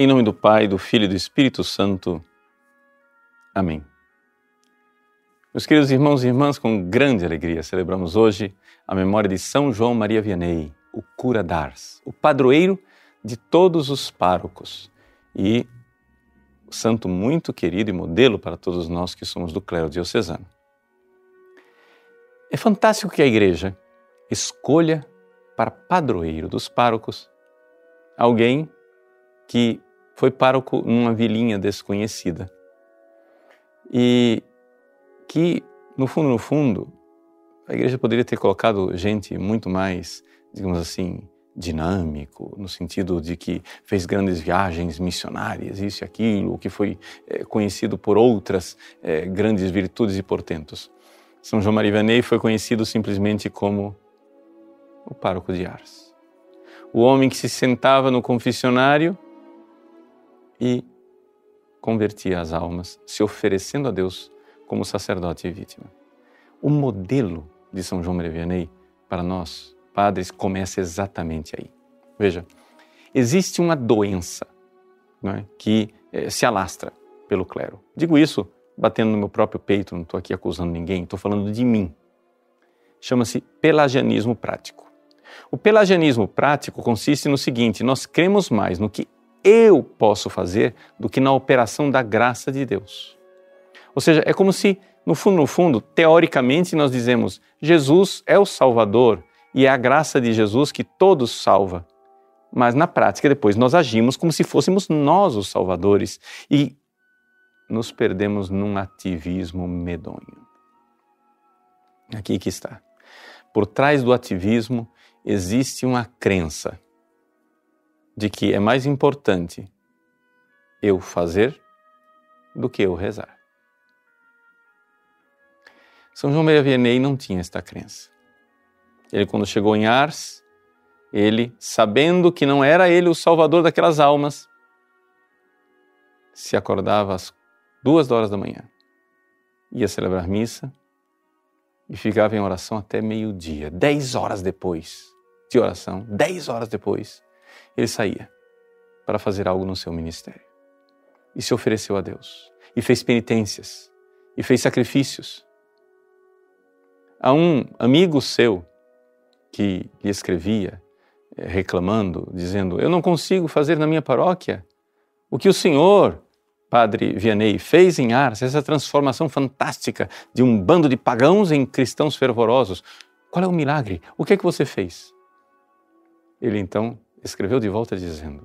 Em nome do Pai, do Filho e do Espírito Santo. Amém. Meus queridos irmãos e irmãs, com grande alegria celebramos hoje a memória de São João Maria Vianney, o cura d'Ars, o padroeiro de todos os párocos e santo muito querido e modelo para todos nós que somos do clero diocesano. É fantástico que a Igreja escolha para padroeiro dos párocos alguém que foi pároco numa vilinha desconhecida e que, no fundo, a Igreja poderia ter colocado gente muito mais, digamos assim, dinâmico, no sentido de que fez grandes viagens missionárias, isso e aquilo, que foi conhecido por outras grandes virtudes e portentos. São João Maria Vianney foi conhecido simplesmente como o pároco de Ars. O homem que se sentava no confessionário e convertia as almas, se oferecendo a Deus como sacerdote e vítima. O modelo de São João Maria Vianney, para nós, padres, começa exatamente aí. Veja, existe uma doença, não é, que se alastra pelo clero. Digo isso batendo no meu próprio peito, não estou aqui acusando ninguém, estou falando de mim. Chama-se pelagianismo prático. O pelagianismo prático consiste no seguinte: nós cremos mais no que eu posso fazer do que na operação da graça de Deus. Ou seja, é como se, no fundo, teoricamente nós dizemos Jesus é o Salvador e é a graça de Jesus que todos salva. Mas na prática depois nós agimos como se fôssemos nós os salvadores e nos perdemos num ativismo medonho. Aqui que está. Por trás do ativismo existe uma crença de que é mais importante eu fazer do que eu rezar. São João Maria Vianney não tinha esta crença. Ele, quando chegou em Ars, ele, sabendo que não era ele o salvador daquelas almas, se acordava às 2 da manhã, ia celebrar missa e ficava em oração até meio-dia. 10 horas depois de oração, 10 horas depois, ele saía para fazer algo no seu ministério. E se ofereceu a Deus. E fez penitências. E fez sacrifícios. Há um amigo seu que lhe escrevia, reclamando, dizendo: eu não consigo fazer na minha paróquia o que o senhor, Padre Vianney, fez em Ars, essa transformação fantástica de um bando de pagãos em cristãos fervorosos. Qual é o milagre? O que é que você fez? Ele então escreveu de volta dizendo: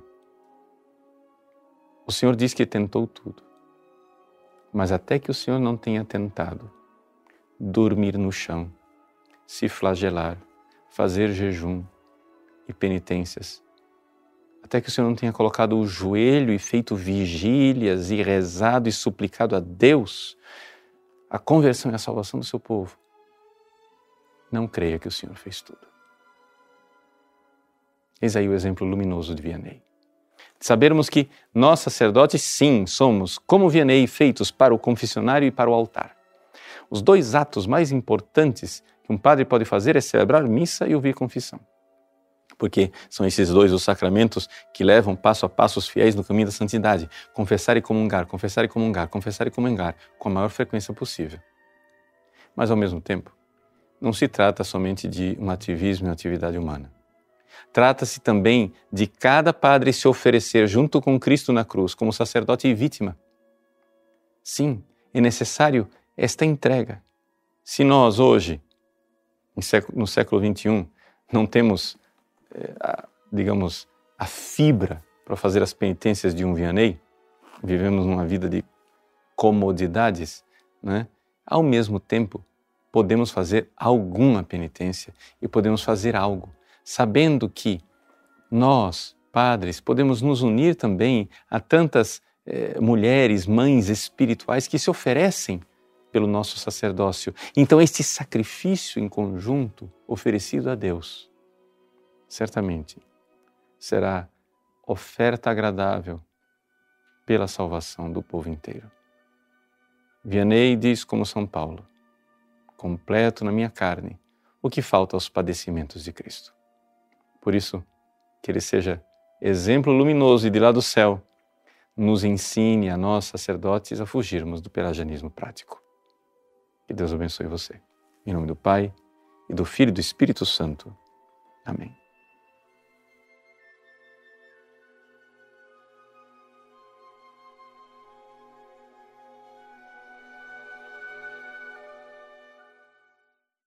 o Senhor diz que tentou tudo, mas até que o Senhor não tenha tentado dormir no chão, se flagelar, fazer jejum e penitências, até que o Senhor não tenha colocado o joelho e feito vigílias e rezado e suplicado a Deus a conversão e a salvação do seu povo, não creia que o Senhor fez tudo. Eis aí o exemplo luminoso de Vianney. De sabermos que nós sacerdotes, sim, somos, como Vianney, feitos para o confessionário e para o altar. Os dois atos mais importantes que um padre pode fazer é celebrar missa e ouvir confissão. Porque são esses dois os sacramentos que levam passo a passo os fiéis no caminho da santidade. Confessar e comungar, confessar e comungar, confessar e comungar, com a maior frequência possível. Mas, ao mesmo tempo, não se trata somente de um ativismo e uma atividade humana. Trata-se também de cada padre se oferecer junto com Cristo na cruz como sacerdote e vítima. Sim, é necessário esta entrega. Se nós hoje, no século XXI, não temos, a fibra para fazer as penitências de um Vianney, vivemos numa vida de comodidades, né? Ao mesmo tempo, podemos fazer alguma penitência e podemos fazer algo, sabendo que nós, padres, podemos nos unir também a tantas mulheres, mães espirituais que se oferecem pelo nosso sacerdócio. Então, este sacrifício em conjunto oferecido a Deus, certamente será oferta agradável pela salvação do povo inteiro. Vianney diz como São Paulo: completo na minha carne o que falta aos padecimentos de Cristo. Por isso, que ele seja exemplo luminoso e de lá do céu nos ensine a nós, sacerdotes, a fugirmos do pelagianismo prático. Que Deus abençoe você. Em nome do Pai, e do Filho e do Espírito Santo. Amém.